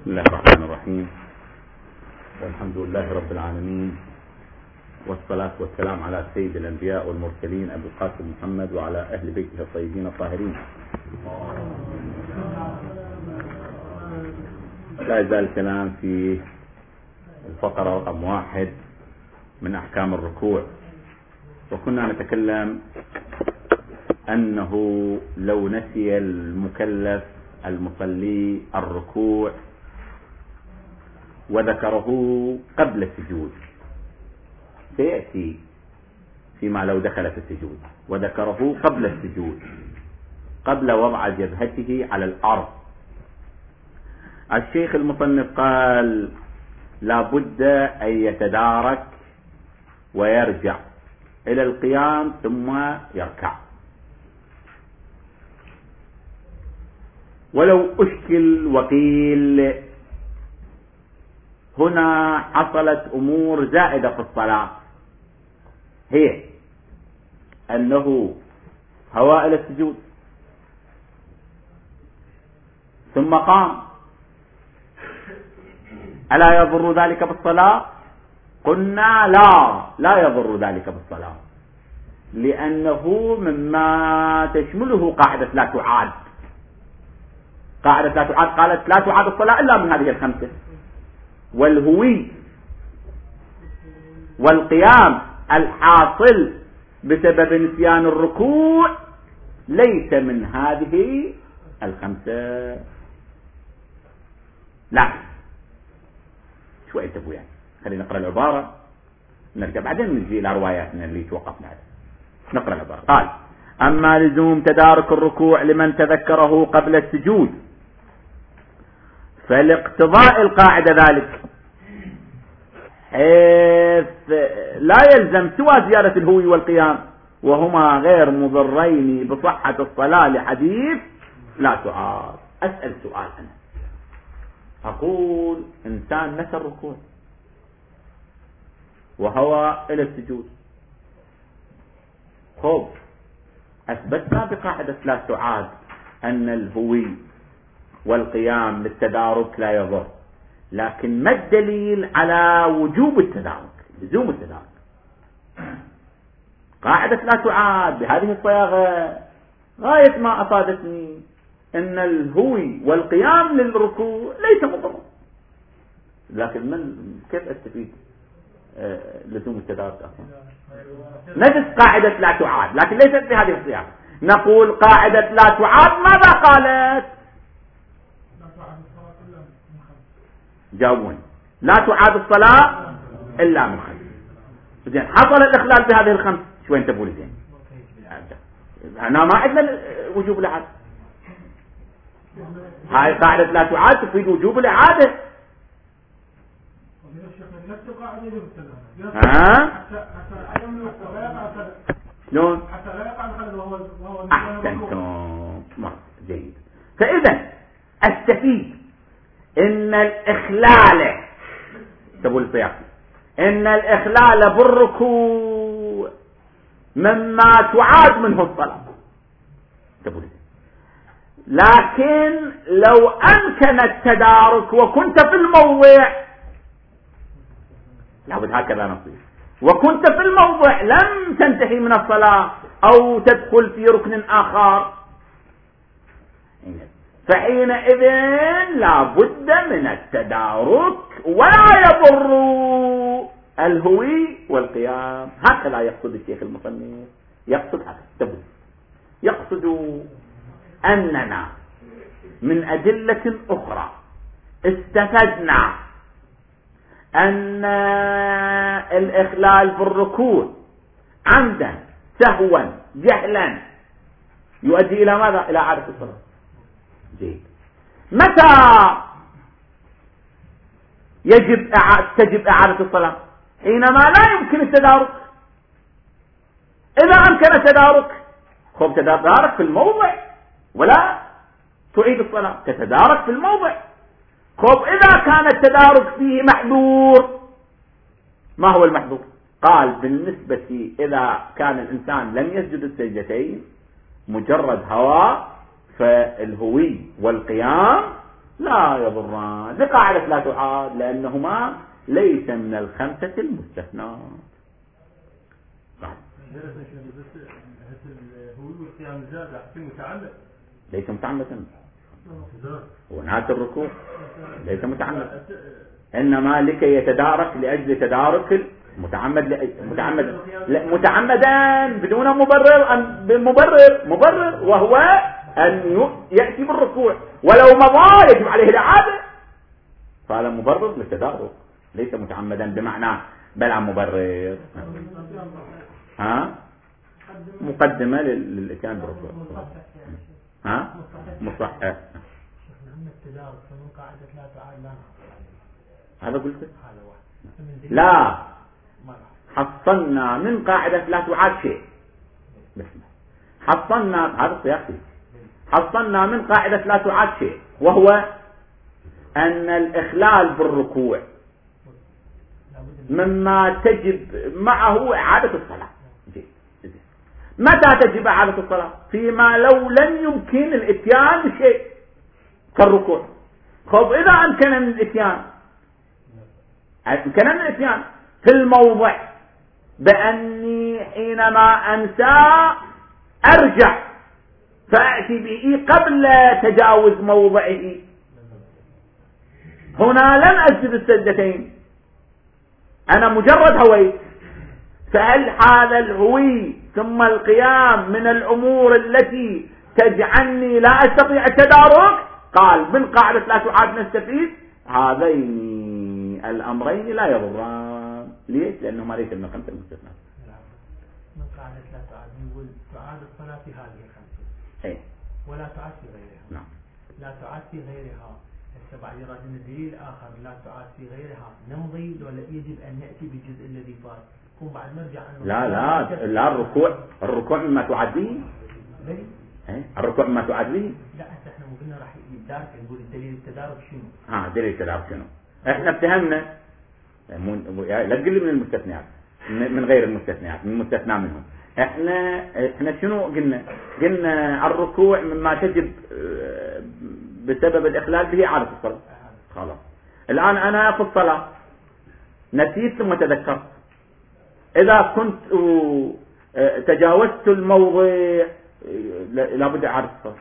بسم الله الرحمن الرحيم، والحمد لله رب العالمين، والصلاة والسلام على سيد الأنبياء والمرسلين أبي القاسم محمد وعلى أهل بيته الطيبين الطاهرين. لا يزال الكلام في الفقرة رقم 1 من أحكام الركوع، وكنا نتكلم أنه لو نسي المكلف المصلي الركوع وذكره قبل السجود، سيأتي فيما لو دخل في السجود وذكره قبل السجود، قبل وضع جبهته على الأرض، الشيخ المصنف قال لا بد أن يتدارك ويرجع إلى القيام ثم يركع. ولو أشكل وقيل هنا حصلت أمور زائدة في الصلاة، هي أنه هوى إلى السجود ثم قام، ألا يضر ذلك بالصلاة؟ قلنا لا يضر ذلك بالصلاة، لأنه مما تشمله قاعدة لا تعاد. قاعدة لا تعاد قالت لا تعاد الصلاة إلا من هذه الخمسة، والهوي والقيام الحاصل بسبب نسيان الركوع ليس من هذه الخمسة. لا شوية تبو، يعني خلينا نقرأ العبارة نرجع بعدين نجي إلى رواياتنا اللي توقفنا عليها. نقرأ العبارة. قال: أما لزوم تدارك الركوع لمن تذكره قبل السجود فلاقتضاء القاعدة ذلك، حيث لا يلزم سوى زيادة الهوي والقيام، وهما غير مضرين بصحة الصلاة لحديث لا تعاد. أسأل سؤال، أنا أقول إنسان نسى الركوع وهو إلى السجود، خب أثبتنا بقاعدة لا تعاد أن الهوي والقيام للتدارك لا يضر، لكن ما الدليل على وجوب التدارك، لزوم التدارك؟ قاعدة لا تعاد بهذه الصياغة غاية ما أفادتني أن الهوي والقيام للركوع ليس مضر، لكن من كيف أستفيد لزوم التدارك أصلا؟ نجد قاعدة لا تعاد لكن ليست بهذه الصياغة. نقول قاعدة لا تعاد ماذا قالت؟ جاوبوني. لا تعاد الصلاة إلا من خمس. زين، حصل الإخلال بهذه الخمس، شو انت تقول زين؟ أنا ما عندنا وجوب الإعادة. هاي قاعدة لا تعاد تفيد وجوب الإعادة. شلون؟ أحسنتم، جيد. فإذا أستفيد إن الإخلال تقول السياق إن الإخلال بالركوع مما تعاد منه الصلاة، تقول. لكن لو أمكن التدارك وكنت في الموضع، لابد هكذا نصير، وكنت في الموضع لم تنتهي من الصلاة أو تدخل في ركن آخر، فحينئذ لا بد من التدارك ولا يضر الهوي والقيام. هكذا يقصد الشيخ المصنف، يقصد هكذا، يقصد أننا من أدلة أخرى استفدنا أن الإخلال بالركوع عمدا سهوا جهلا يؤدي إلى ماذا؟ إلى إعادة الصلاة. جيد. متى تجب إعادة الصلاة؟ حينما لا يمكن التدارك. إذا أمكن التدارك خب تتدارك في الموضع ولا تعيد الصلاة، تتدارك في الموضع. خب إذا كان التدارك فيه محذور، ما هو المحذور؟ قال بالنسبة إذا كان الإنسان لم يسجد السجدتين مجرد هواء، فالهوي والقيام لا يضران لقاعدة لا تعاد لأنهما ليس من الخمسة المستثنات. ليس متعمدا ونهاية الركوع ليس متعمدا، إنما لكي يتدارك لأجل تدارك متعمدا بدون مبرر مبرر وهو أن يأتي بالركوع ولو مضى يجب عليه الإعادة، فهذا مبرر للتدارك ليس متعمدا بمعنى بل عن مبرر. مقدمة للإتيان بالركوع. مصحح هذا قلت لا حصلنا من قاعدة لا تعاد شيء، حصلنا هذا السياق، حصلنا من قاعدة لا تعاد شيء وهو أن الإخلال بالركوع مما تجب معه إعادة الصلاة. متى تجب إعادة الصلاة؟ فيما لو لم يمكن الإتيان بشيء كالركوع. خب إذا أمكن الإتيان في الموضع بأني حينما أنسى أرجع فأتي به قبل تجاوز موضعه، هنا لن أسجد السجدتين، أنا مجرد هويت، فهل هذا الهوي ثم القيام من الأمور التي تجعلني لا أستطيع التدارك؟ قال من قاعدة لا تعاد نستفيد هذين الأمرين لا يضران. ليش؟ لأنهما ليس من الخمسة المستثنات. من قاعدة لا تعاد نقول تعاد الصلاة في هذه الخمسة ولا تعاد في غيرها. نعم. لا تعاد في غيرها. بعد رجل الدليل آخر لا تعاد في غيرها نمضي ولا يجب أن نأتي بالجزء الذي فات كون بعد نرجع لا الركوع مما تعاد به. الركوع مما تعاد به. لا احنا قلنا راح يدارك نقول الدليل التدارك شنو؟ دليل التدارك شنو؟ احنا اتهمنا لا تقول لي من المستثنيات من غير المستثنيات من المستثنى منهم. احنا شنو قلنا الركوع مما تجب بسبب الإخلال به إعادة الصلاة. خلاص الآن أنا في الصلاة نسيت ثم تذكرت، إذا كنت تجاوزت الموضع لابد إعادة الصلاة.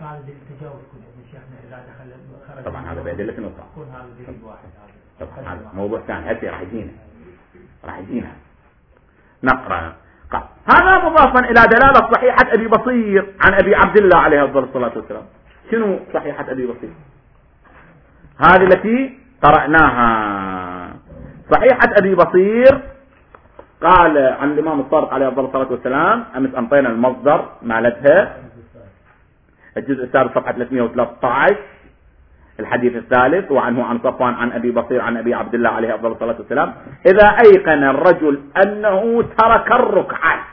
طبعا هذا بأدلة أخرى، طبعا هذا موضوع ثاني هاتي راح يجينا نقرأ. هذا مضافا إلى دلالة صحيحة أبي بصير عن أبي عبد الله عليه الصلاة والسلام. شنو صحيحة أبي بصير؟ هذه التي قرأناها. صحيحة أبي بصير قال عن الإمام الصادق عليه الصلاة والسلام، أمس أنطينا المصدر مالتها الجزء الثالث صفحة 313 الحديث الثالث، وعنه عن صفوان عن أبي بصير عن أبي عبد الله عليه الصلاة والسلام إذا أيقن الرجل أنه ترك الركعة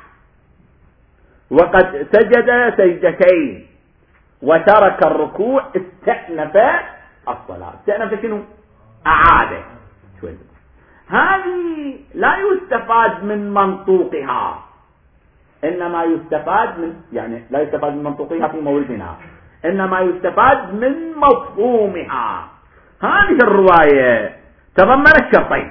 وقد سجد سجدتين وترك الركوع استأنف الصلاة. استأنف شنو؟ أعاده. هذه لا يستفاد من منطوقها، إنما يستفاد من لا يستفاد من منطوقها في موردنا، إنما يستفاد من مفهومها. هذه الرواية تضمنت شرطين.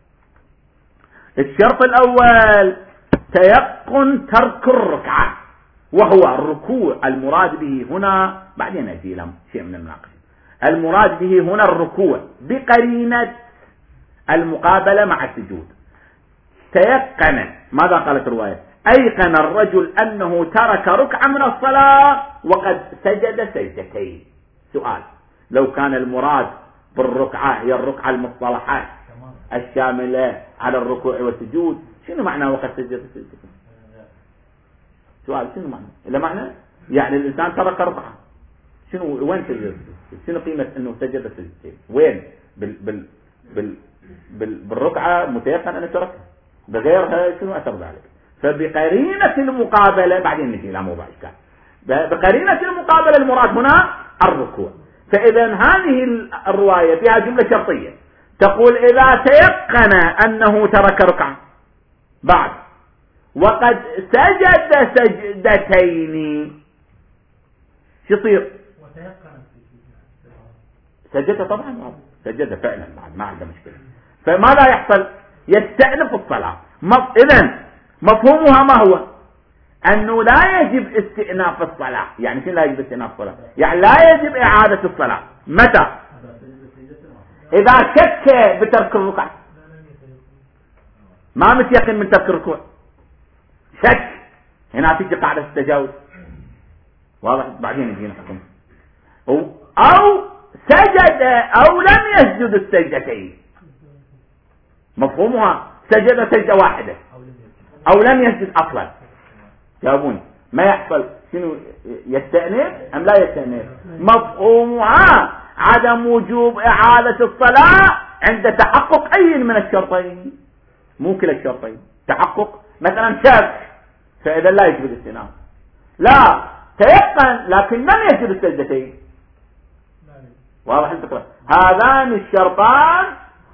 الشرط الأول تيقن ترك الركعة، وهو الركوع المراد به هنا بعدين أجي إلى شيء من المناقشة. المراد به هنا الركوع بقرينة المقابلة مع السجود. تيقن، ماذا قالت الرواية؟ أيقن الرجل أنه ترك ركعة من الصلاة وقد سجد سجدتين. سؤال: لو كان المراد بالركعة هي الركعة المصطلحات الشاملة على الركوع والسجود، شنو معنى وقد سجد سجدتين؟ سؤال: شنو معنى؟ إلا معنى يعني الإنسان ترك ركعة، شنو وين سجد؟ شنو قيمة أنه سجد سجدتين؟ وين بالركعة متيقن أنه تركها، بغيرها شنو أثر ذلك؟ فبقرينة المقابلة بعدين نجي إلى موضوع إشكال. بقرينة المقابلة المراد هنا الركوع. فإذا هذه الرواية فيها جملة شرطية تقول إذا تيقن أنه ترك ركعة بعد وقد سجد سجدتين شو يصير؟ سجد طبعا، سجد فعلا ما عنده مشكلة. فماذا يحصل؟ يستأنف الصلاة. إذن مفهومها ما هو؟ أنه لا يجب استئناف الصلاة. يعني شنو لا يجب استئناف الصلاة؟ يعني لا يجب إعادة الصلاة. متى؟ إذا شك بترك الركعة، ما متيقن من ترك الركوع، شك، هنا تيجي قاعدة التجاوز. واضح؟ بعدين يجينا حكم. أو سجد أو لم يسجد السجدتين. مفهومها سجد سجدة واحدة أو لم يسجد أصلا. جاوبوني، ما يحصل شنو؟ يستأنف أم لا يستأنف؟ مفهومها عدم وجوب إعادة الصلاة عند تحقق أي من الشرطين، مو كلا الشرطين. تحقق مثلا شك، فإذا لا يجب الاستئناف. لا تيقن لكن لم يسجد السجدتين. واضح الفكرة؟ هذان الشرطان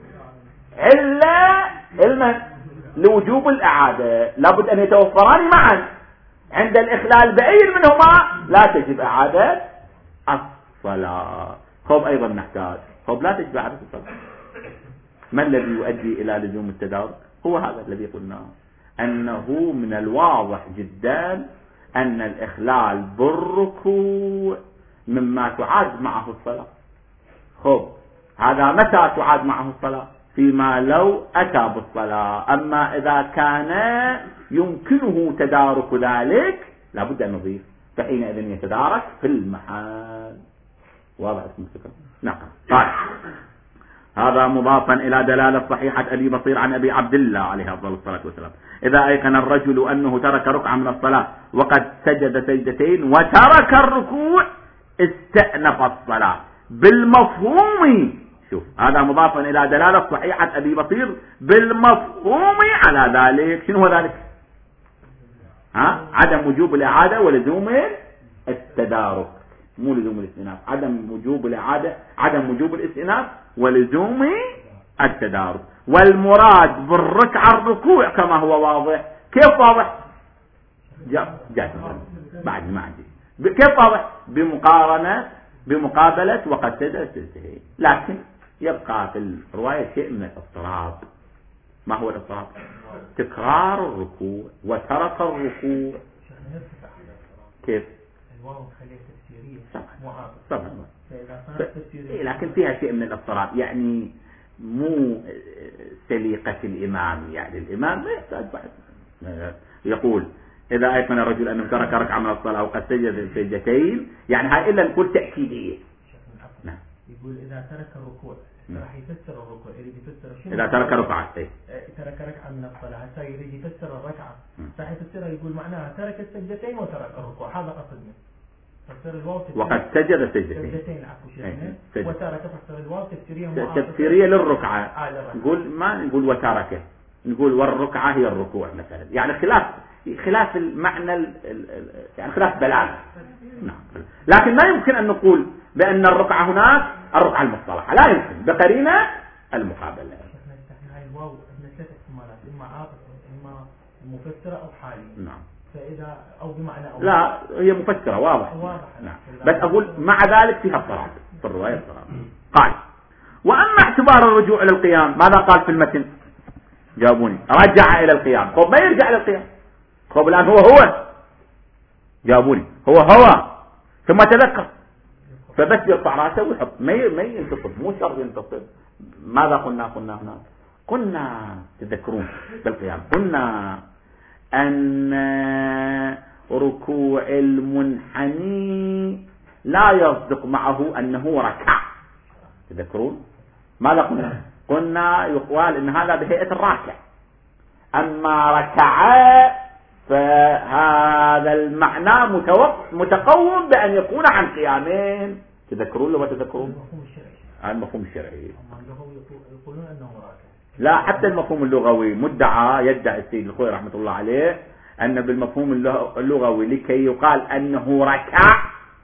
علة لوجوب الإعادة، لابد أن يتوفران معا. عند الإخلال بأي منهما لا تجب إعادة الصلاة. خب أيضا نحتاج لا تجب إعادة الصلاة. ما الذي يؤدي إلى لزوم التدارك؟ هو هذا الذي قلناه، أنه من الواضح جدا أن الإخلال بالركوع مما تعاد معه الصلاة. خب هذا متى تعاد معه الصلاة؟ فيما لو أتى بالصلاة. أما إذا كان يمكنه تدارك ذلك لابد أن نضيف، فحينئذ يتدارك في المحال. واضح اسم الفكرة؟ نعم. طيب هذا مضافا إلى دلالة صحيحة أبي بصير عن أبي عبد الله عليه أفضل الصلاة والسلام: إذا أيقن الرجل أنه ترك ركعة من الصلاة وقد سجد سجدتين وترك الركوع استأنف الصلاة بالمفهوم. شوف هذا مضافا إلى دلالة صحيحة أبي بصير بالمفهوم على ذلك. شنو هو ذلك؟ عدم وجوب الإعادة ولزوم التدارك، مو لزوم الاستئناف. عدم وجوب الإعادة، عدم وجوب الاستئناف ولزوم التدارك. والمراد بالركعة الركوع كما هو واضح. كيف واضح؟ جاء بعد ما عندي. كيف واضح؟ بمقابلة وقد سجد سجدتين. لكن يبقى في الرواية شيء من الاضطراب. ما هو الاضطراب؟ تكرار الركوع وترك الركوع. كيف؟ الواو خليها تفسيرية طبعا. لكن فيها شيء من الاضطراب، يعني مو سليقة الإمام. يعني الإمام ما يحتاج بعد. يقول إذا أيقن الرجل أنه ترك ركعة من الصلاة وقد سجد سجدتين، يعني هاي إلا نقول تأكيدية. نعم. يقول إذا ترك الركوع راح يفسر الركوع، يريد يفسر شنو؟ إذا ترك ركعة ترك ركعة من الصلاة، هسه يريد يفسر الركعة، راح يفسرها يقول معناها ترك السجدتين وترك الركوع. هذا قصدنا. فسر الواو وقد سجد سجدتين وترك. فسر الواو تفسيرية للركعة. نقول ما نقول وتركه، نقول والركعة هي الركوع مثلا. يعني خلاف المعنى، يعني خلاف بلاغة. نعم. لكن ما يمكن أن نقول بأن الركعة هناك الركعة المصطلحة، لا يمكن، بقرينة المقابلة. هاي الواو عندنا ثلاث احتمالات: إما عاطفة، إما مفسرة أو حالية. نعم. فإذا أو بمعنى أو لا، هي مفسرة واضح. نعم. بس أقول مع ذلك فيها اضطراب في الرواية اضطراب. قال: وأما اعتبار الرجوع إلى القيام ماذا قال في المتن؟ جاوبوني. رجع إلى القيام. خب ما يرجع إلى القيام. خب الآن هو جاوبوني. هو ثم تذكر، فبس يرفع راسه ويحط، ما ينتصب، مو شرط ينتصب. ماذا قلنا هناك؟ قلنا تذكرون بالقيام، قلنا أن ركوع المنحني لا يصدق معه أنه ركع. تذكرون ماذا قلنا؟ قلنا يقال إن هذا بهيئة الراكع، أما ركع فهذا المعنى متقوم بأن يكون عن قيامين. تذكرون لو ما تذكرون؟ المفهوم الشرعي. يقولون أنه راكع. لا، حتى المفهوم اللغوي يدعي السيد الخوي رحمة الله عليه أن بالمفهوم اللغوي لكي يقال أنه ركع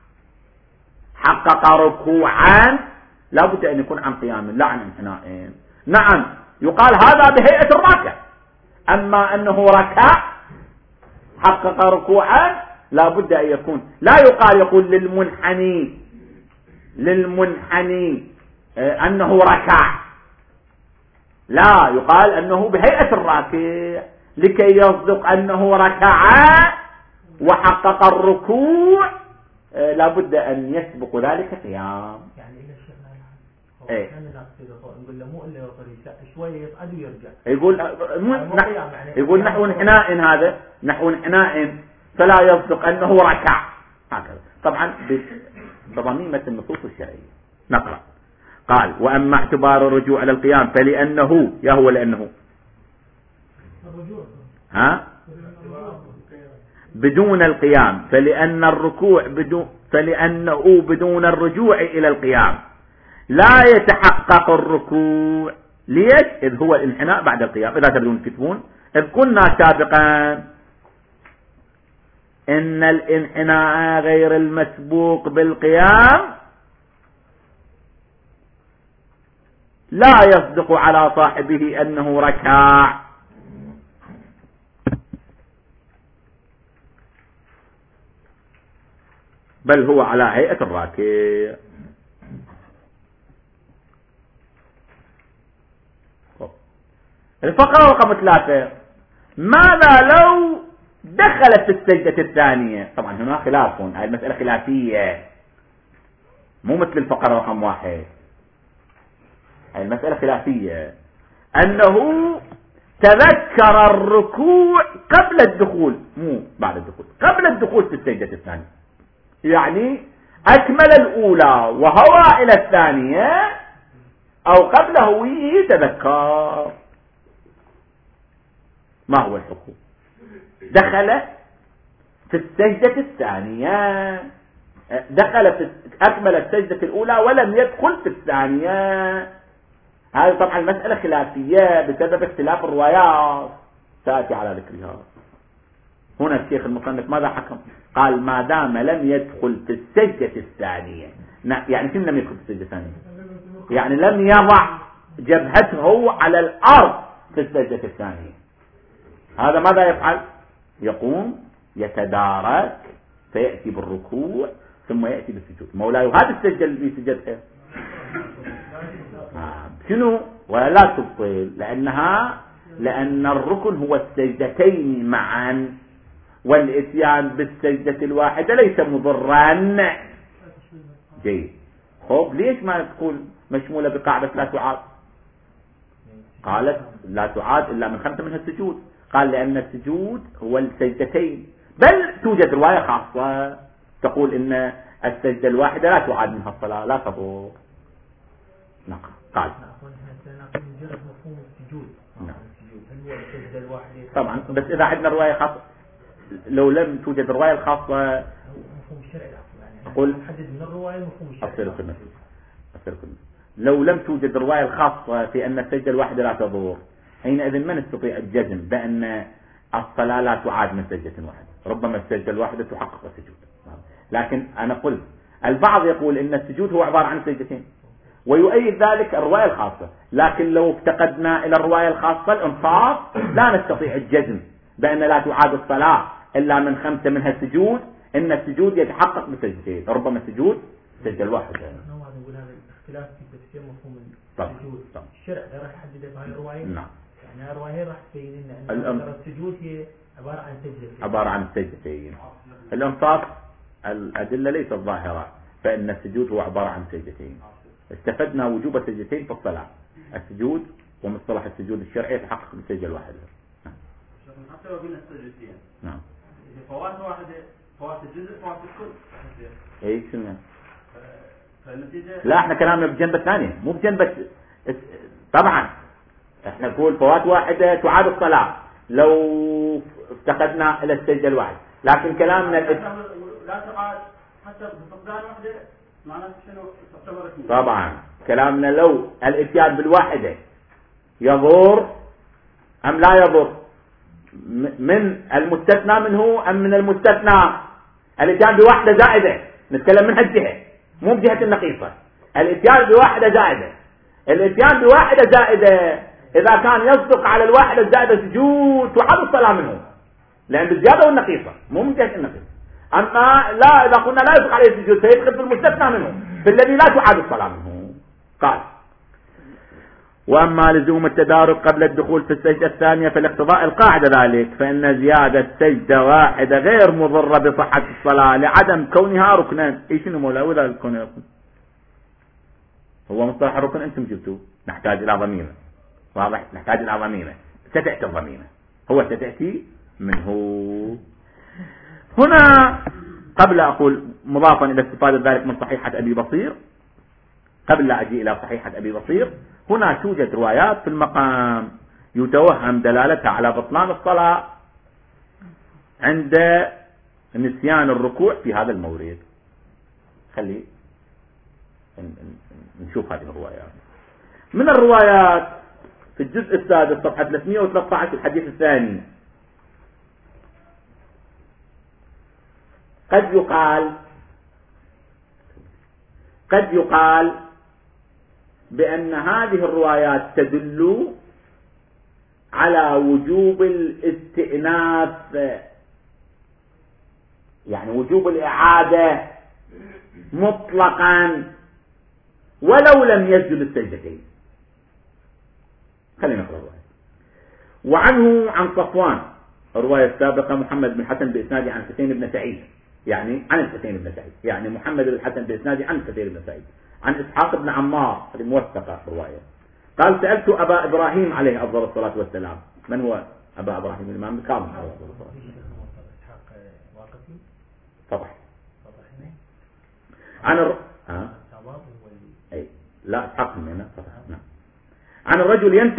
حقق ركوعا لابد أن يكون عن قيام لا عن انحناء. نعم، يقال هذا بهيئة الراكع، أما أنه ركع حقق ركوعا لابد أن يكون، لا يقول للمنحني أنه ركع، لا، يقال أنه بهيئة الراكع لكي يصدق أنه ركع وحقق الركوع لابد أن يسبق ذلك قيام. يعني إلى الشيخ إيه؟ نقول له مو إلا شوية يصعد ويرجع. يقول نحو انحناء، هذا نحو انحناء فلا يصدق أنه ركع، هكذا طبعا بضميمة النصوص الشرعية. نقرأ. قال: وأما اعتبار الرجوع على القيام فلأنه، يا هو لأنه بدون القيام، فلأنه بدون الرجوع إلى القيام لا يتحقق الركوع. ليش؟ إذ هو الانحناء بعد القيام. إذا تبدون تكتبون، إذ قلنا سابقا إن الانحناء غير المسبوق بالقيام لا يصدق على صاحبه أنه ركع، بل هو على هيئة الراكع. الفقرة رقم 3: ماذا لو دخل في السجدة الثانية؟ طبعا هنا خلاف، هذه المسألة خلافية مو مثل الفقرة رقم 1. هذه المسألة خلافية، أنه تذكر الركوع قبل الدخول، مو بعد الدخول، قبل الدخول في السجدة الثانية، يعني أكمل الأولى وهوى إلى الثانية، أو قبل هويه تذكر. ما هو الحكم؟ دخل في السجدة الثانية، أكمل السجدة الأولى ولم يدخل في الثانية. هذه طبعا المسألة خلافية بسبب اختلاف الروايات، سأتي على ذكرها. هنا الشيخ المصنف ماذا حكم؟ قال: ما دام لم يدخل في السجدة الثانية، يعني كم لم يدخل في السجدة الثانية؟ يعني لم يضع جبهته على الأرض في السجدة الثانية، هذا ماذا يفعل؟ يقوم يتدارك فيأتي بالركوع ثم يأتي بالسجود. مولاي هذا السجدة اللي سجدها شنو؟ ولا تبطل، لأن الركن هو السجدتين معا، والاتيان بالسجدة الواحدة ليس مضرا. جيد. خب ليش ما تقول مشمولة بقاعدة لا تعاد؟ قالت لا تعاد إلا من 5 منها السجود. قال لأن السجود هو السجدتين، بل توجد رواية خاصة تقول إن السجدة الواحدة لا تعاد منها الصلاة، لا تضر. نقل. قال مجرد مفهوم السجود. هل هو السجدة الواحدة؟ طبعا، بس إذا عندنا رواية خاصة، لو لم توجد الرواية الخاصة مفهوم الشرعي، يعني أقول نحدد من الرواية مفهوم الشرعي. لو لم توجد الرواية الخاصة في أن السجدة الواحدة لا تضر، حينئذ ما نستطيع الجزم بأن الصلاة لا تعاد من سجدة واحدة. ربما السجدة الواحدة تحقق السجود، لكن أنا قلت البعض يقول إن السجود هو عبارة عن سجدتين، ويؤيد ذلك الرواية الخاصة. لكن لو افتقدنا إلى الرواية الخاصة الإنصاف لا نستطيع الجزم بأن لا تعاد الصلاة إلا من 5 منها السجود، إن السجود يتحقق بسجدتين، ربما السجود سجدة الواحدة. نقول هذا الاختلاف في تفسير مفهوم السجود. الشرع راح يحدد بهذه الرواية. نعم. يعني الرواية راح تبين إن السجود هي عبارة عن سجدتين. عبارة عن سجدتين. الإنصاف الأدلة ليست ظاهرة فإن السجود هو عبارة عن سجدتين. استفدنا وجوب السجدتين في الصلاة. السجود ومصطلح السجود الشرعي يتحقق بالسجدة الواحدة. حتى لو بين السجدتين. نعم. فوات واحدة، فوات الجزء، فوات الكل. اي شنو؟ فالنتيجة لا، احنا كلامنا بجنبة ثانية مو بجنبة. طبعا احنا نقول فوات واحدة تعاد الصلاة لو افتقدنا الى السجدة الواحدة، لكن كلامنا لا تعاد حتى بفقدان واحدة معناته شنو تعتبر؟ طبعا كلامنا لو الاتيان بالواحدة يضر ام لا يضر، من المستثنى منه ام من المستثنى. الاتيان بواحدة زائدة، نتكلم من هالجهة مو بجهة النقيصة. الاتيان بواحدة زائدة، الاتيان بواحدة زائدة إذا كان يصدق على الواحدة الزائدة سجود تعاد الصلاة منه، لأن بالزيادة والنقيصة مو من جهة النقيصة. أما لا، إذا قلنا لا يصدق عليه السجود سيدخل في المستثنى منه، بالذي لا تعاد الصلاة منه. قال وأما لزوم التدارك قبل الدخول في السجدة الثانية فالاقتضاء القاعدة ذلك، فإن زيادة سجدة واحدة غير مضرة بصحة الصلاة لعدم كونها ركنا. شنو مولا ولا كونها ركن؟ هو مصطلح الركن أنتم جبتوه، نحتاج إلى ضميمة. واضح، نحتاج إلى ضميمة، ستأتي الضميمة، هو ستأتي منه. هنا قبل أقول مضافا إلى استفادة ذلك من صحيحة أبي بصير، قبل لا أجي إلى صحيحة أبي بصير، هنا توجد روايات في المقام يتوهم دلالتها على بطلان الصلاة عند نسيان الركوع في هذا المورد. خلي نشوف هذه الروايات. من الروايات في الجزء السادس صفحة 313 الحديث الثاني: قد يقال بأن هذه الروايات تدل على وجوب الاستئناف، يعني وجوب الإعادة مطلقا ولو لم يسجد السجدتين. خلينا نقرأ الرواية. وعنه عن صفوان الرواية السابقة محمد بن حسن بإسناد عن حسين بن سعيد، يعني عن الحسين بن سعيد، يعني محمد بن حسن بإسناد عن حسين بن سعيد عن إسحاق بن عمار الموثقة رواية. قال: سألت أبا إبراهيم عليه أفضل الصلاة والسلام. من هو أبا إبراهيم؟ الإمام الكاظم عليه أفضل الصلاة والسلام. طبعا لا إسحاق من نعم. عن الرجل ينسى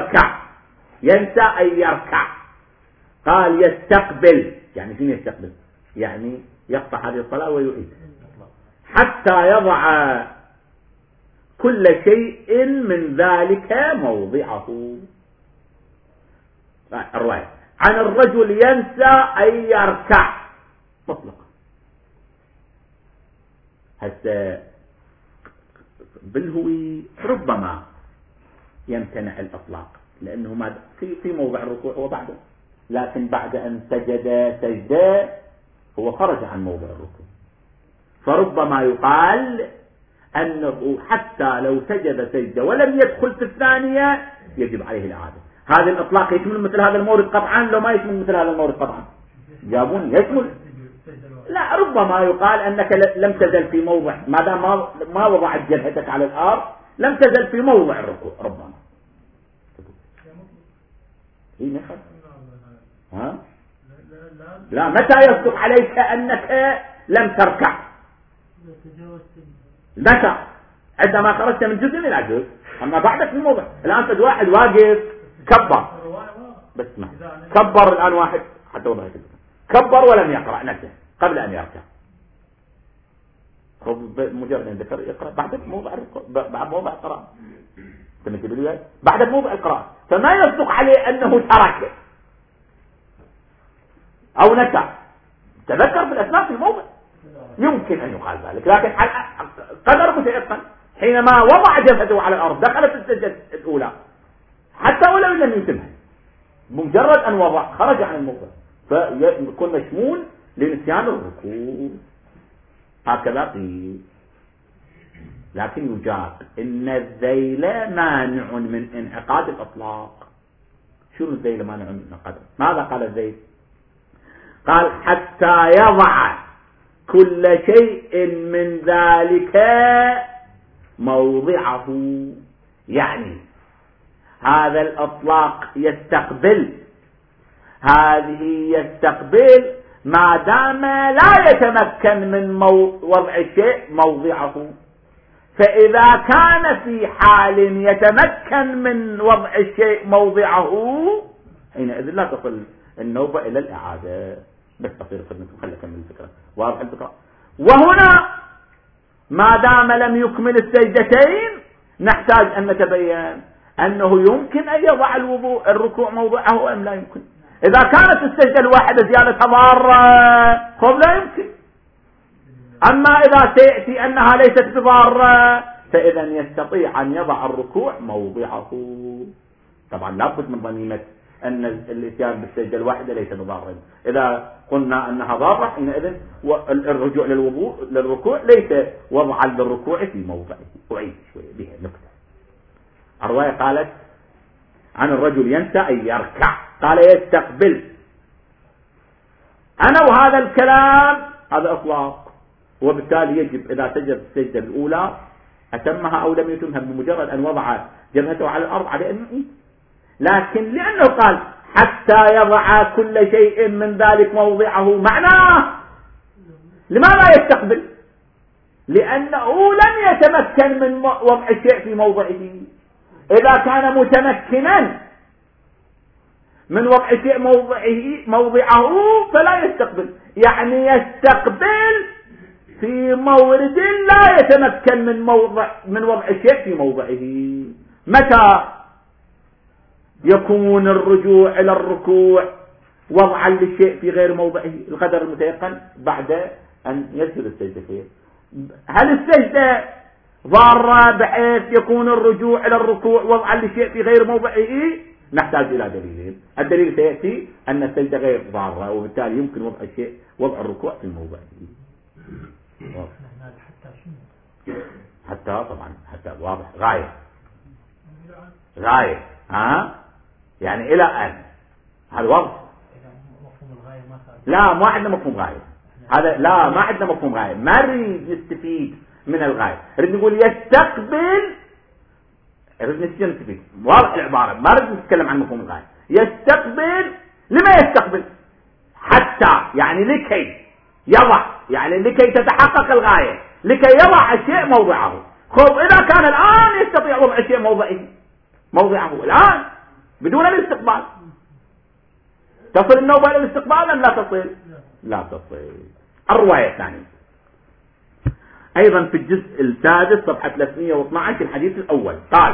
أن يركع، قال: يستقبل، يعني شنو يستقبل؟ يعني يقطع هذه الصلاة ويعيد حتى يضع كل شيء من ذلك موضعه. الرواية عن الرجل ينسى أن يركع مطلقا. هذا بالهوي ربما يمتنع الإطلاق لأنه ما في موضع الركوع وبعده، لكن بعد أن سجد سجدة هو خرج عن موضع الركوع، فربما يقال أنه حتى لو سجد سجدة ولم يدخل في الثانية يجب عليه الإعادة. هذا الإطلاق يشمل مثل هذا المورد قطعا، لو ما يشمل مثل هذا المورد قطعا جابون يشمل. لا، ربما يقال أنك لم تزل في موضع، ما دام ما وضعت جبهتك على الأرض لم تزل في موضع الركوع ربما. لا، متى يصدق عليك أنك لم تركع؟ متى؟ عندما خرجت من جزء إلى جزء، أما بعدك في الموضع. الآن قد واحد واقف كبر، بس ما كبر الآن واحد حتى وضع كبر ولم يقرأ نفسه قبل أن يركع، مجرد أن ذكر يقرأ بعد موضع القراءة، بعد موضع القراءة، فما يصدق عليه أنه ترك أو نسى، تذكر في الأثناء في الموضع، يمكن أن يقال ذلك، لكن قدر متيقن حينما وضع جبهته على الأرض دخلت السجدة الأولى حتى ولو لم يتمها، بمجرد أن وضع خرج عن الموضع، فيكون مشمول لنسيان الركوع. هكذا قيل. لكن يجاب إن الذيل مانع من انعقاد الإطلاق. شنو الذيل مانع من انعقاد؟ ماذا قال الذيل؟ قال: حتى يضع كل شيء من ذلك موضعه، يعني هذا الإطلاق يستقبل، هذه يستقبل ما دام لا يتمكن من وضع الشيء موضعه. فإذا كان في حال يتمكن من وضع الشيء موضعه حينئذ لا تصل النوبة إلى الإعادة. بس تصير خدمتكم، خلي أكمل الفكرة، واضح الفكرة. وهنا ما دام لم يكمل السجدتين نحتاج أن نتبين أنه يمكن أن يضع الركوع موضعه أم لا يمكن. إذا كانت السجدة الواحدة زيادة ضارة فلا يمكن، أما إذا سيأتي أنها ليست بضارة فإذا يستطيع أن يضع الركوع موضعه. طبعا لابد من ضميمة أن الاتيان بالسجدة الواحدة ليس بضارة. إذا قلنا أنها ضارة حينئذ الرجوع للركوع ليس وضعا للركوع في موضعه. أعيد شوية بها نكتة. الرواية قالت عن الرجل ينسى أن يركع، قال يستقبل. أنا وهذا الكلام هذا إطلاق، وبالتالي يجب إذا سجد السجدة الأولى أتمها أو لم يتمها بمجرد أن وضع جبهته على الأرض على أن يعيد. لكن لأنه قال حتى يضع كل شيء من ذلك موضعه، معناه لماذا يستقبل؟ لأنه لم يتمكن من وضع الشيء في موضعه. إذا كان متمكنا من وضع شيء موضعه فلا يستقبل، يعني يستقبل في مورد لا يتمكن من وضع الشيء في موضعه. متى يكون الرجوع إلى الركوع وضعا للشيء في غير موضعه؟ القدر المتيقن بعد أن يسجد السجدتين. هل السجدة ضارة بحيث يكون الرجوع إلى الركوع وضعا للشيء في غير موضعه؟ نحتاج إلى دليلين. الدليل سيأتي أن السجدة غير ضارة، وبالتالي يمكن وضع الركوع في موضعه. حتى طبعا حتى واضح غاية يعني إلى أن هذا واضح. لا ما عندنا مفهوم غاية، هذا لا ما عندنا مفهوم غاية، ما نريد نستفيد من الغاية، نريد نقول يستقبل، نريد نستفيد واضح العبارة، ما نريد نتكلم عن مفهوم الغاية. يستقبل، لما يستقبل؟ حتى يعني لكي يضع، يعني لكي تتحقق الغاية، لكي يضع الشيء موضعه. خب إذا كان الآن يستطيع وضع الشيء موضعه الآن بدون الاستقبال، تصل النوبة إلى الاستقبال أم لا تصل؟ لا تصل. الرواية الثانية أيضا في الجزء السادس صفحة 312 الحديث الأول قال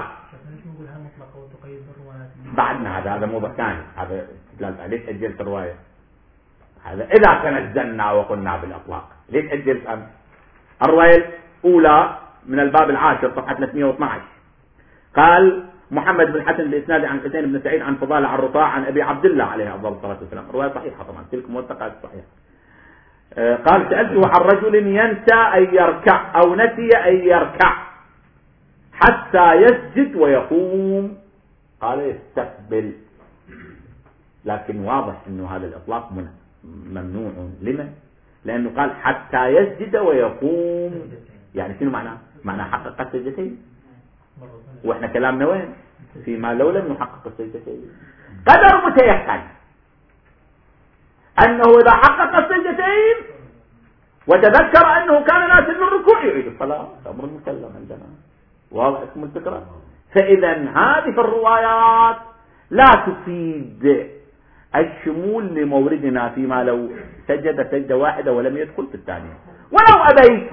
بعدنا هذا موضوع ثاني، هذا ليش أجلت الرواية؟ هذا إذا تنزلنا وقلنا بالأطلاق ليش أجلت الرواية الأولى من الباب العاشر صفحة 312 قال محمد بن حسن بإسناد عن حسين بن سعيد عن فضالة عن رطاع عن أبي عبد الله عليه أفضل الصلاة والسلام. رواية صحيحة طبعا، تلك موثقات صحيحة. قال سألته عن رجل ينسى أن يركع أو نسي أن يركع حتى يسجد ويقوم، قال يستقبل. لكن واضح أنه هذا الإطلاق ممنوع. لما؟ لأنه قال حتى يسجد ويقوم، يعني شنو معناه؟ معناه حقق السجدتين، وإحنا كلامنا وين؟ فيما لو لم نحقق السجدتين. قدر متيقن أنه إذا حقق السجدتين وتذكر أنه كان ناسا من الركوع يعيد الصلاة، أمر مسلم عندنا، واضح اسم الفكرة. فإذا هذه الروايات لا تفيد الشمول لموردنا فيما لو سجد سجدة واحدة ولم يدخل في الثانية. ولو أبيت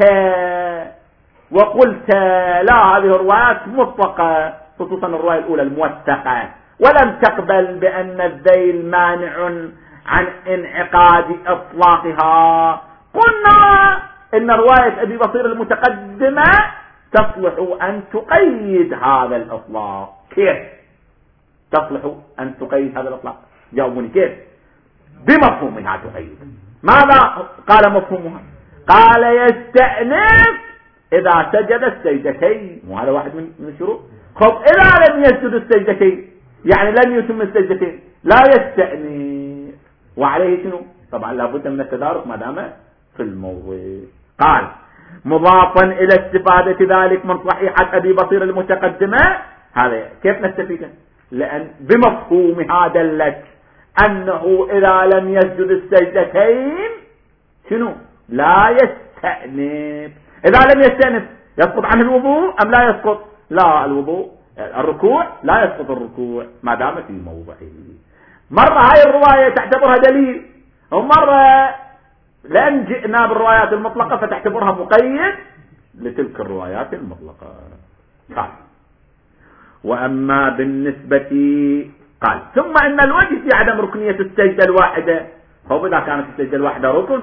وقلت لا هذه الروايات مطلقة، خصوصا الرواية الأولى الموثقة، ولم تقبل بأن الذيل مانع عن انعقاد إطلاقها، قلنا إن رواية أبي بصير المتقدمة تصلح أن تقيد هذا الإطلاق. كيف تصلح أن تقيد هذا الإطلاق؟ جاوبوني كيف؟ بمفهومها تقيد. ماذا قال مفهومها؟ قال يستأنف إذا سجد السجدتين، وهذا واحد من الشروط. خب إذا لم يسجد السجدتين يعني لم يتم السجدتين لا يستأنف، وعليه شنو؟ طبعا لابد من التدارك ما دام في الموضوع. قال مضافا إلى استفادة ذلك من صحيحة أبي بصير المتقدمة، هذا كيف نستفيد؟ لأن بمفهومها دلت أنه إذا لم يسجد السجدتين شنو؟ لا يستأنف. إذا لم يستأنف يسقط عنه الوضوء أم لا يسقط؟ لا، الوضوء الركوع لا يسقط الركوع ما دام في موضعه. مرة هاي الرواية تعتبرها دليل، ومرة لأن جئنا بالروايات المطلقة فتعتبرها مقيد لتلك الروايات المطلقة. قال وأما بالنسبة قال ثم إن الوجه في عدم ركنية السجدة الواحدة، هو إذا كانت السجدة الواحدة ركن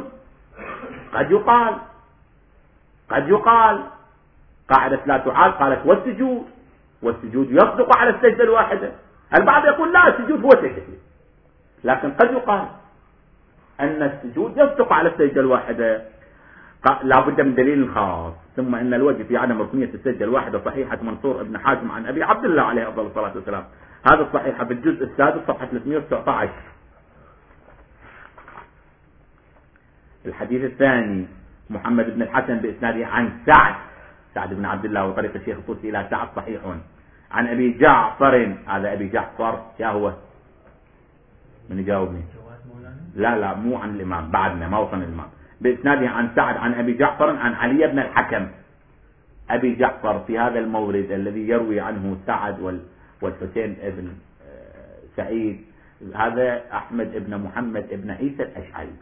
قد يقال قاعدة لا تعاد قالت والسجود يصدق على السجدة الواحدة. البعض يقول لا، السجود هو سجدة، لكن قد يقال أن السجود يصدق على السجدة الواحدة. لا بد من دليل خاص. ثم إن الوجه في عدم ركنية السجدة الواحدة صحيحة منصور ابن حازم عن أبي عبد الله عليه أفضل الصلاة والسلام. هذا الصحيحة في الجزء السادس صفحة 319. الحديث الثاني محمد بن الحسن بإسناده عن سعد بن عبد الله وطريق الشيخ الطوسي إلى سعد صحيح عن أبي جعفر. هذا أبي جعفر يا هو من يجاوبني؟ لا مو عن الإمام، بعدنا ما وصل الإمام. بإسناده عن سعد عن أبي جعفر عن علي بن الحكم. أبي جعفر في هذا المورد الذي يروي عنه سعد والحسين بن سعيد، هذا أحمد بن محمد بن عيسى الأشعري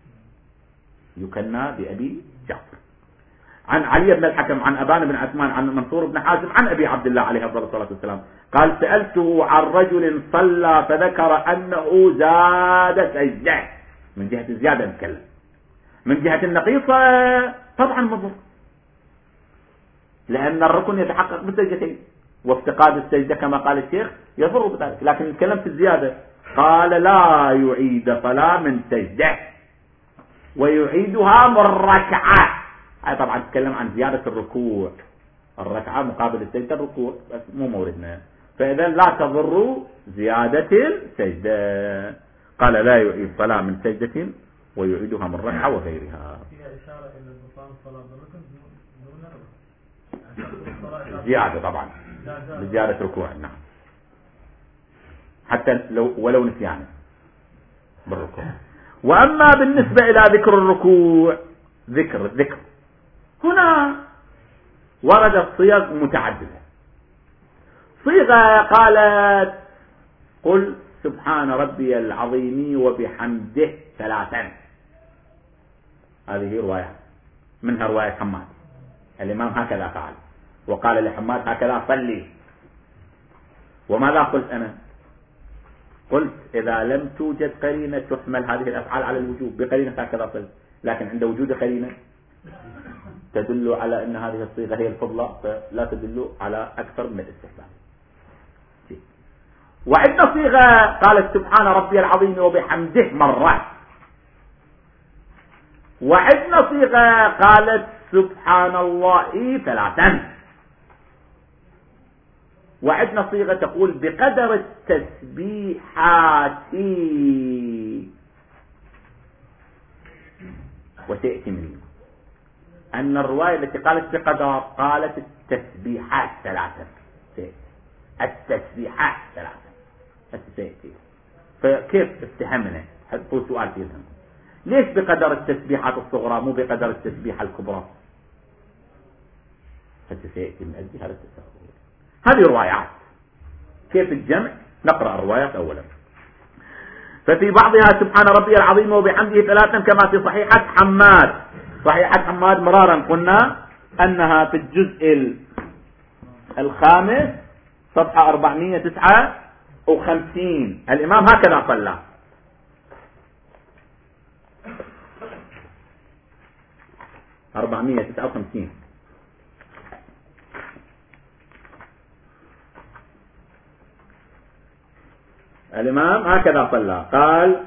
يكنى بأبي جعفر. عن علي بن الحكم عن أبان بن عثمان عن منصور بن حازم عن أبي عبد الله عليه أفضل الصلاة والسلام قال سألته عن رجل صلى فذكر أنه زاد سجدة. من جهة الزيادة نتكلم، من جهة النقيصة طبعا مضر، لأن الركن يتحقق بالسجدتين، وافتقاد السجدة كما قال الشيخ يضر بذلك. لكن نتكلم في الزيادة، قال لا يعيد صلاة من سجدة ويعيدها من ركعة. هاي طبعا تتكلم عن زيادة الركوع، الركعة مقابل السجدة الركوع، بس مو موردنا. فإذا لا تضر زيادة السجدة. قال لا يعيد صلاة من سجدة ويعيدها من ركعة وغيرها. فيها إشارة إلى بطلان الصلاة بالركن دون ركعة. زيادة طبعا بزيادة ركوع، نعم، حتى ولو نسيانه بالركوع. وأما بالنسبة إلى ذكر الركوع، الذكر هنا وردت صيغ متعددة. صيغة قالت قل سبحان ربي العظيم وبحمده 3. هذه رواية، منها رواية حماد. الإمام هكذا فعل، وقال لحماد هكذا صلي. وماذا قلت أنا؟ قلت إذا لم توجد قرينة تحمل هذه الأفعال على الوجوب بقرينة هكذا صل، لكن عند وجود قرينة تدل على أن هذه الصيغة هي الفضلى، فلا تدل على أكثر من الاستحباب. وعندنا صيغة قالت سبحان ربي العظيم وبحمده مرة، وعندنا صيغة قالت سبحان الله 3، وعندنا صيغة تقول بقدر التسبيحات. وتأتي منه أن الرواية التي قالت بقدر قالت التسبيحات 3. التسبيحات 3 سيأتي. فكيف استهمنا؟ حطوا سؤال في ذهنكم، ليش بقدر التسبيحات الصغرى مو بقدر التسبيحة الكبرى؟ سيأتي من أجل هذا التساؤل. هذه روايات. كيف الجمع؟ نقرأ الروايات أولا. ففي بعضها سبحان ربي العظيم وبحمده 3 كما في صحيحة حماد. صحيحة حماد مرارا قلنا أنها في الجزء 5 صفحة 459. الإمام هكذا صلى. الإمام هكذا صلى. قال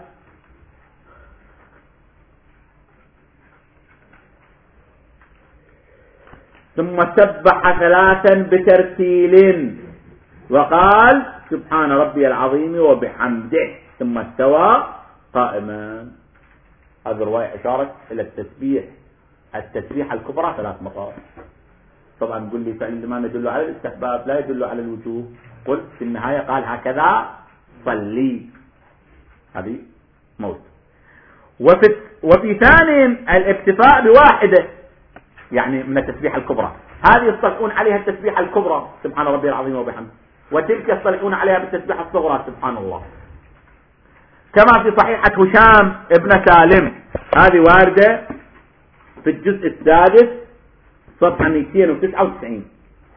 ثم سبح 3 بترتيل وقال سبحان ربي العظيم وبحمده ثم استوى قائما. هذه الرواية أشارت إلى التسبيح الكبرى 3 مرات. طبعا نقول لي فعندما ندل على الاستحباب لا يدل على الوجوب. قلت في النهاية قال هكذا صلي. هذه موت. وفي ثاني الاكتفاء بواحدة يعني من التسبيح الكبرى. هذه يصطلحون عليها التسبيح الكبرى سبحان ربي العظيم وبحمده، وتلك يصطلحون عليها بالتسبيح الصغرى سبحان الله. كما في صحيحة هشام ابن سالم، هذه واردة في الجزء السادس صفحة 299.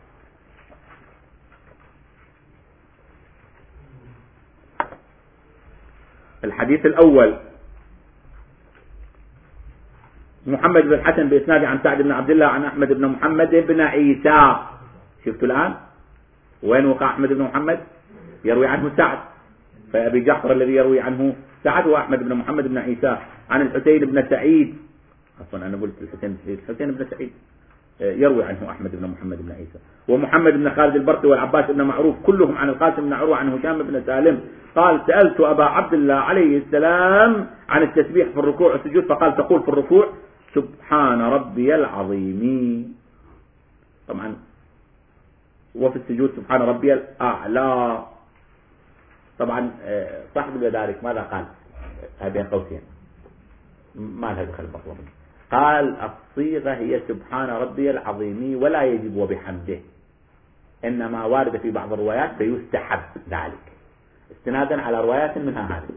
الحديث الأول محمد بن الحسن بإسناد عن سعد بن عبد الله عن أحمد بن محمد بن عيسى. شفتوا الآن وين وقع أحمد بن محمد؟ يروي عنه سعد، فأبي جعفر الذي يروي عنه سعد هو أحمد بن محمد بن عيسى عن الحسين بن سعيد عفوا أنا قلت الحسين بن سعيد، الحسين بن سعيد يروي عنه أحمد بن محمد بن عيسى ومحمد بن خالد البرقي والعباس بن معروف كلهم عن القاسم بن عروة عن هشام بن سالم قال سألت أبا عبد الله عليه السلام عن التسبيح في الركوع والسجود فقال تقول في الركوع سبحان ربي العظيم طبعا، وفي السجود سبحان ربي الأعلى. طبعا صاحب المدارك ماذا قال؟ هذه قوسين ما لها دخل بطلب، قال الصيغة هي سبحان ربي العظيم ولا يجب وبحمده، إنما وارد في بعض الروايات فيستحب ذلك استنادا على روايات منها هذه.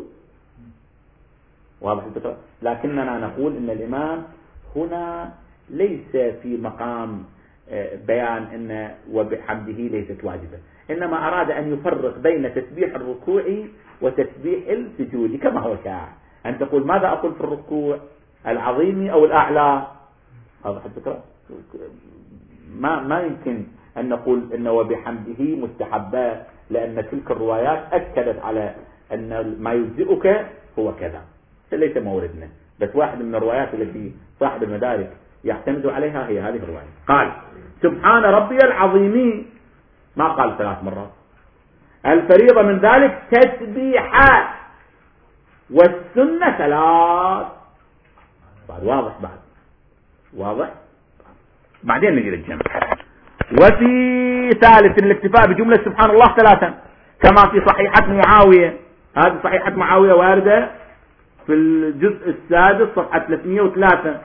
واضح الفكرة؟ لكننا نقول إن الإمام هنا ليس في مقام بيان إن وبحمده ليست واجبة، إنما أراد أن يفرق بين تسبيح الركوع وتسبيح السجود كما هو شاع، أن تقول ماذا أقول في الركوع العظيم أو الأعلى. واضح الفكرة؟ ما يمكن أن نقول إن وبحمده مستحبة، لأن تلك الروايات أكدت على أن ما يجزئك هو كذا، ليس موردنا، بس واحد من الروايات التي صاحب المدارك يعتمد عليها هي هذه الرواية. قال سبحان ربي العظيم، ما قال 3 مرات. الفريضة من ذلك تسبيحات والسنة 3. بعد واضح، بعد واضح. بعدين نجي للجمع. وفي ثالث الاكتفاء بجملة سبحان الله 3 كما في صحيحة معاوية. هذه صحيحة معاوية واردة في الجزء السادس صفحة 303.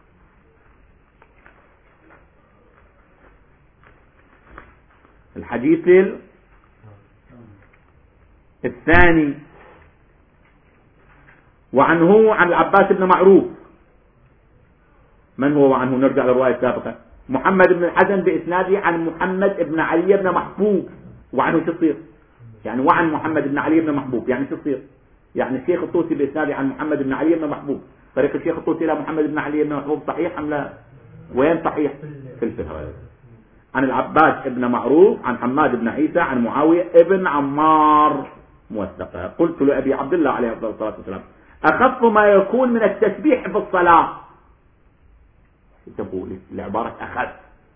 الحديث الثاني وعنه عن العباس بن معروف. من هو وعنه؟ نرجع للرواية السابقة. محمد بن الحسن بإسناده عن محمد بن علي بن محبوب. وعنه شو تصير؟ يعني وعن محمد بن علي بن محبوب يعني شو تصير؟ يعني الشيخ الطوسي بإسناده عن محمد بن علي بن محبوب. طريق الشيخ الطوسي إلى محمد بن علي بن محبوب صحيح أم لا؟ وين صحيح؟ في الفهرس. عن العباس بن معروف عن حماد بن عيسى عن معاوية ابن عمار موثقة. قلت لأبي عبد الله عليه الصلاة والسلام أخف ما يكون من التسبيح في الصلاة. تقول العبارة أخف.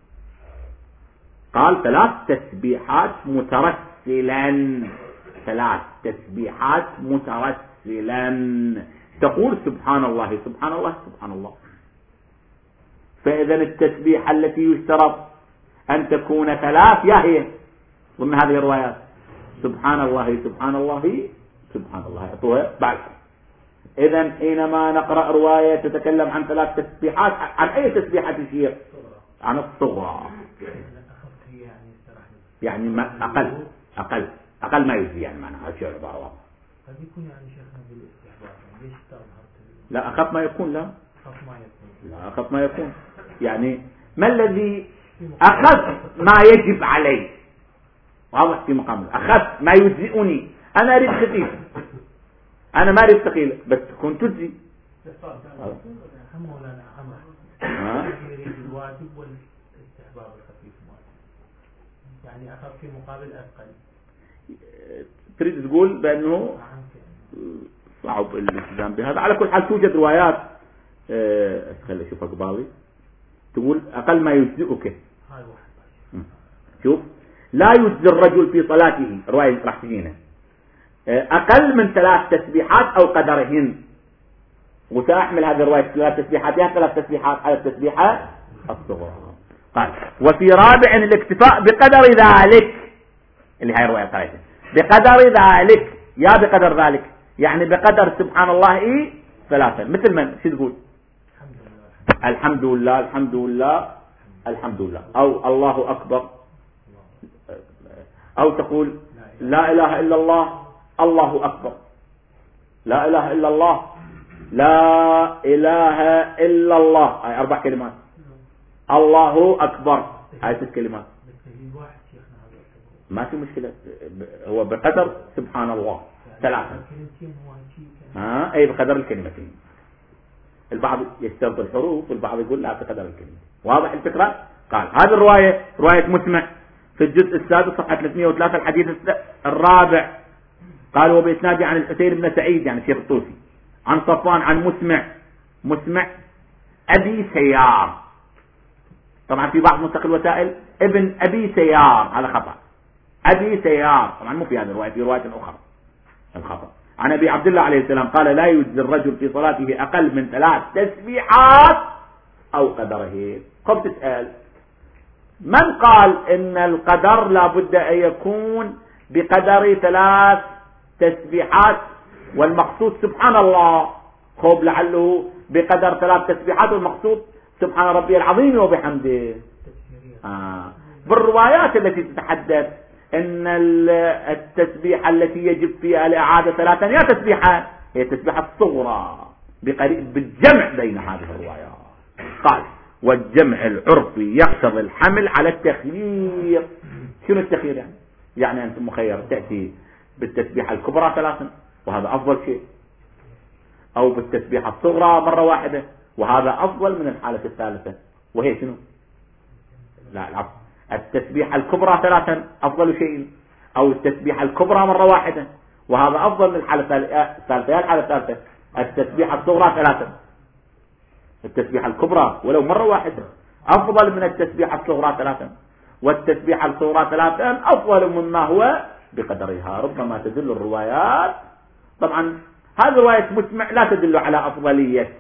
قال 3 تسبيحات مترسلا. 3 تسبيحات مترسلا. تقول سبحان الله سبحان الله سبحان الله. فإذا التسبيحة التي يشترط أن تكون 3 يا هي ضمن هذه الروايات سبحان الله سبحان الله سبحان الله يعطوها بعد. إذن حينما نقرأ رواية تتكلم عن 3 تسبيحات، عن أي تسبيحة تشير؟ عن الصغرى، يعني ما أقل ما يجزي، يعني معناها هذه عبارة واضحة. قد يكون يعني شيخنا بالاستحباب، ليش تظهر؟ لا أخف ما يكون، لا أخف ما يكون. يعني ما الذي أخف ما يجب علي؟ واضح في مقام أخف ما يجزئني. أنا أريد خفيف، أنا ما أريد ثقيل، بس تكون تجزي. يريد الواجب والاستحباب الخفيف، يعني أخف في مقابل أثقل. تريد تقول بأنه صعب الالتزام بهذا. على كل حال توجد روايات خلي أشوف قبالي تقول أقل ما يجزئك. شوف لا يجزي الرجل في صلاته، رواية راح تجينا أقل من 3 تسبيحات أو قدرهن، وسأحمل هذه الرواية 3 تسبيحات 3 تسبيحات على التسبيحات الصغرى. قال وفي رابع الاكتفاء بقدر ذلك، اللي هاي الرواية قريتها بقدر ذلك، يا بقدر ذلك يعني بقدر سبحان الله 3. مثل من شو تقول؟ الحمد لله الحمد لله الحمد لله، أو الله أكبر، أو تقول لا إله إلا الله الله أكبر، لا إله إلا الله لا إله إلا الله، هاي 4 كلمات. الله أكبر هاي 6 كلمات. ما في مشكلة، هو بقدر سبحان الله 3. أي بقدر الكلمتين. البعض يشترط الحروف والبعض يقول لا بقدر الكلمة. واضح الفكرة؟ قال هذه الرواية رواية مسمع في الجزء السادس صفحة 303 الحديث الرابع. قال وبإسناده عن الحسين بن سعيد يعني شيخ الطوسي عن صفوان عن مسمع أبي سيار. طبعا في بعض نسخ الوسائل ابن أبي سيار، على خطأ. أبي سيار طبعا مو في هذه الرواية، في رواية أخرى الخطأ. عن أبي عبد الله عليه السلام قال: لا يجزي الرجل في صلاته أقل من 3 تسبيحات أو قدره. قم تسأل من قال إن القدر لا بد أن يكون بقدر 3 تسبيحات، والمقصود سبحان الله، خب لعله بقدر 3 تسبيحات والمقصود سبحان ربي العظيم وبحمده. بالروايات التي تتحدث ان التسبيحة التي يجب فيها الإعادة 3 هي تسبيحة، هي التسبيحة الصغرى بالجمع بين هذه الروايات. قال: والجمع العرفي يقتضي الحمل على التخيير. شنو التخيير يعني أنت مخير تأتي بالتسبيحة الكبرى 3 وهذا أفضل شيء، أو بالتسبيحة الصغرى مرة واحدة وهذا أفضل من الحالة الثالثة، وهي شنو؟ لا العفو، التسبيحة الكبرى 3 أفضل شيء، أو التسبيحة الكبرى مرة واحدة وهذا أفضل من الحالة الثالثة. الحالة الثالثة التسبيحة الصغرى 3، التسبيحة الكبرى ولو مرة واحدة أفضل من التسبيحة الصغرى 3، والتسبيحة الصغرى 3 أفضل مما هو بقدرها. ربما تدل الروايات، طبعا هذه رواية مسمع لا تدل على أفضلية،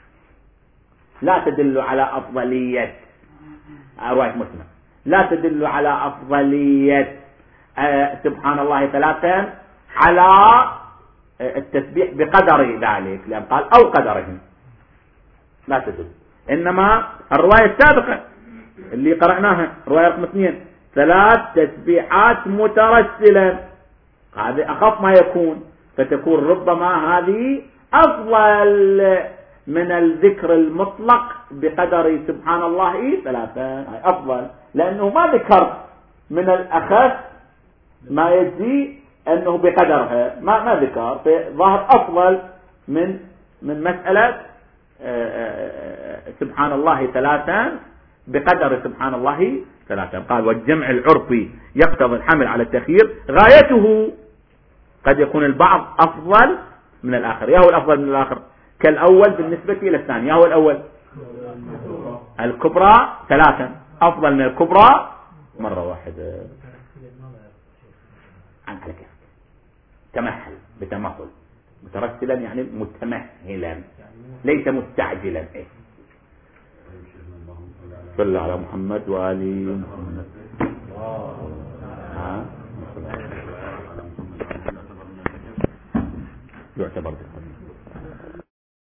لا تدل على أفضلية رواية مسمع لا تدل على أفضلية سبحان الله 3 على التسبيح بقدر ذلك، لأن قال أو قدرهم، لا تدل. إنما الرواية السابقة اللي قرأناها رواية رقم 2 3 تسبيحات مترسلا، هذه أخف ما يكون، فتكون ربما هذه أفضل من الذكر المطلق بقدر سبحان الله 3، هاي أفضل، لأنه ما ذكر من الأخف ما يجزي أنه بقدرها، ما ذكر، فظاهر أفضل من مسألة سبحان الله 3 بقدر سبحان الله 3. قال: والجمع العرفي يقتضي الحمل على التخيير، غايته قد يكون البعض أفضل من الآخر. يا هو الأفضل من الآخر؟ كالأول بالنسبة إلى الثاني. يا هو الأول الكبرى 3 أفضل من الكبرى مرة واحدة. على كيف تمهل بتمهل، مترسلا يعني متمهلا ليس مستعجلا. صلى على محمد وآل محمد. يعتبر